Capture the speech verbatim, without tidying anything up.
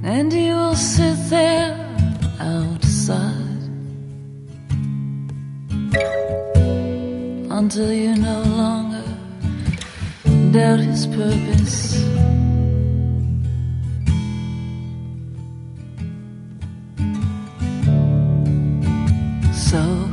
and you will sit there outside until you no longer doubt his purpose. So